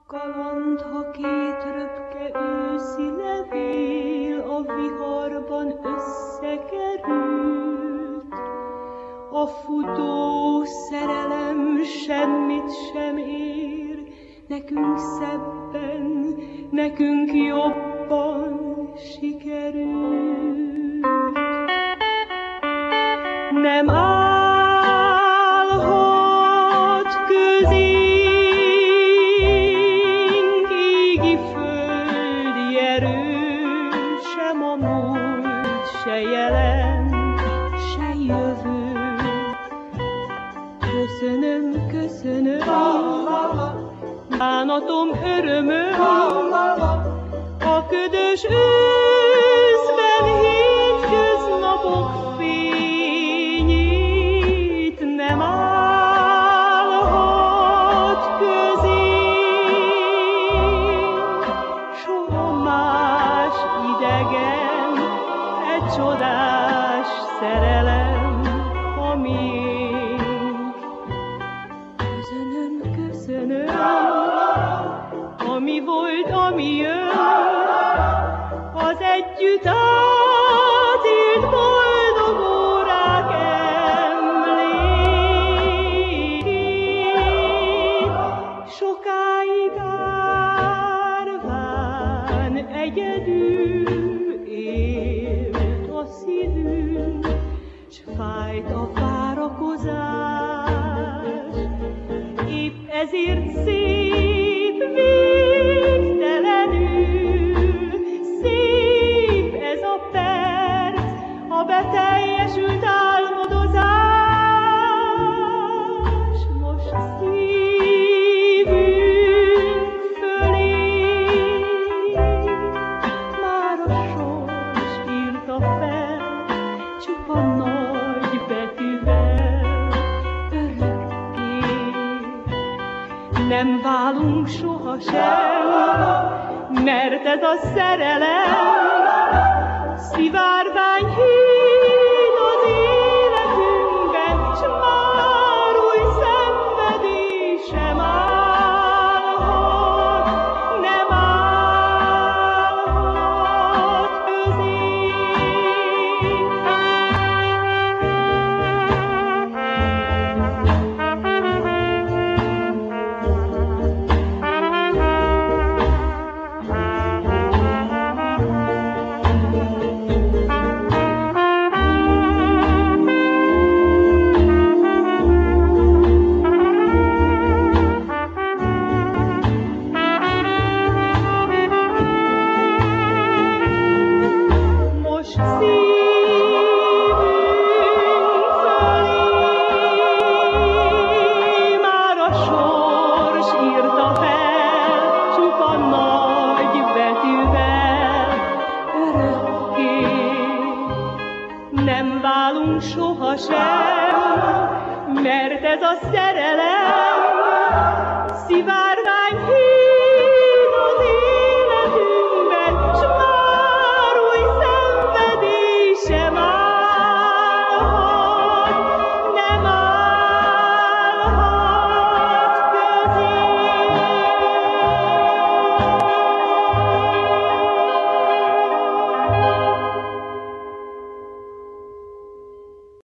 Kaland, ha két röpke őszi levél a viharban összekerült, a futó szerelem semmit sem ér, nekünk szebben, nekünk jobban sikerült. Nem állhat közénk égi földi erő, sem a múlt, se jelen, se jövő. Köszönöm, köszönöm, bánatom, örömöm, a ködös őszben hétköznapok fényét. Nem állhat közénk soha más idegen, egy csodás szerelem, a miénk. Köszönöm, köszönöm, ami volt, ami jön, az együtt átélt boldog órák emlékét. Sokáig árván egyedül élt a szívünk, s fájt a várakozás, épp ezért szép végtelenül, szép ez a perc, a beteljesült álmodozás. Most szívünk fölé már a sors írta fel, csupa nagy betűvel, örökké. Nem válunk sohasem, mert ez a szerelem szivárvány híd az életünkben, s már új szenvedés sem állhat, nem állhat nem válunk sohasem, mert ez a szerelem szivárvány